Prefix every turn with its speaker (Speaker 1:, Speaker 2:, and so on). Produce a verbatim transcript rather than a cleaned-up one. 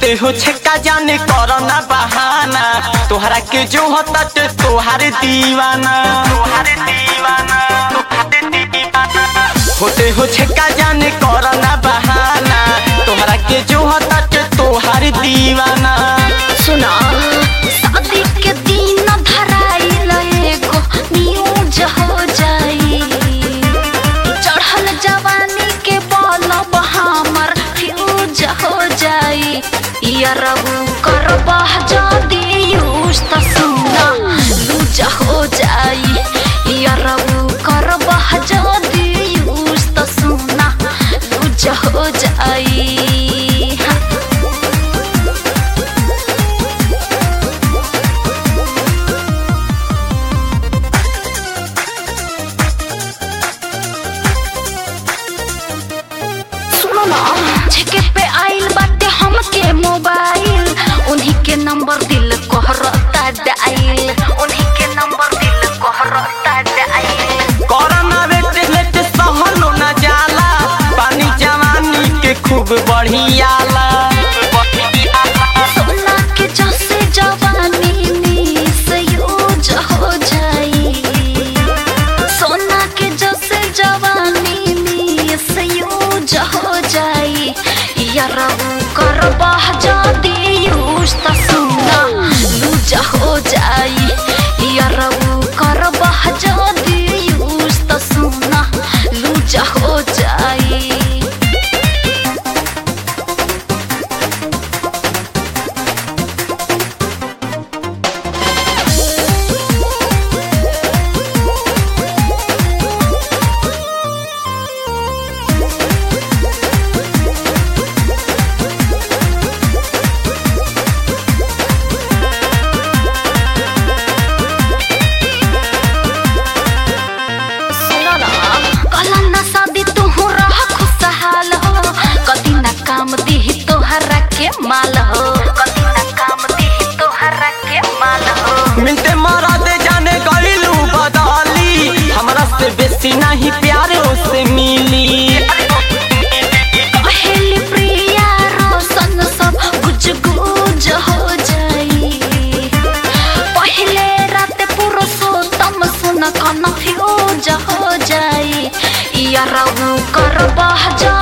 Speaker 1: होते हो छक्का जाने करना बहाना तोहरा के जो होता तोहारे दीवाना तोहारे दीवाना तोहारे दीवाना होते हो छक्का जाने करना बहाना तोहरा के जो होता तोहारे दीवाना।
Speaker 2: सुना शादी के दिन धराइल एगो न्यूज हो जाई चढ़ल जवानी के बलब हमर फ्यूज हो जाई यारबू करबह जदी यूज त सुना लूज हो जाई यारबू करबह जदी यूज त सुना लूज हो जाई। छके पे आइल बाटे हमके मोबाइल उन्हीं के नंबर दिल कहरता डाइल उन्हीं के नंबर दिल कहरता डाइल
Speaker 1: कोरोना वेट लेट सहलो न जाला पानी जवानी के खूब बढ़ियाला
Speaker 2: सोना के जैसे जवानी मिस यूज हो जाई सोना के जैसे जवानी मिस यूज हो जाई यारबू करबह जदी यूज त सुना लूज हो जाई यारबू करबह जदी यूज त सुना लूज हो जाई। माल हो कदी ना काम दी तोहरा के माल हो
Speaker 1: मिलते मरादे जाने गइलू बदली हमरा से बेसी नहीं प्यारे उससे मिली
Speaker 2: पहली प्रिया रोशन सब गुज गुज हो जाई पहले रात पुरुषोत्तम सुन कन्फ्यूज हो जाई यारबू करबह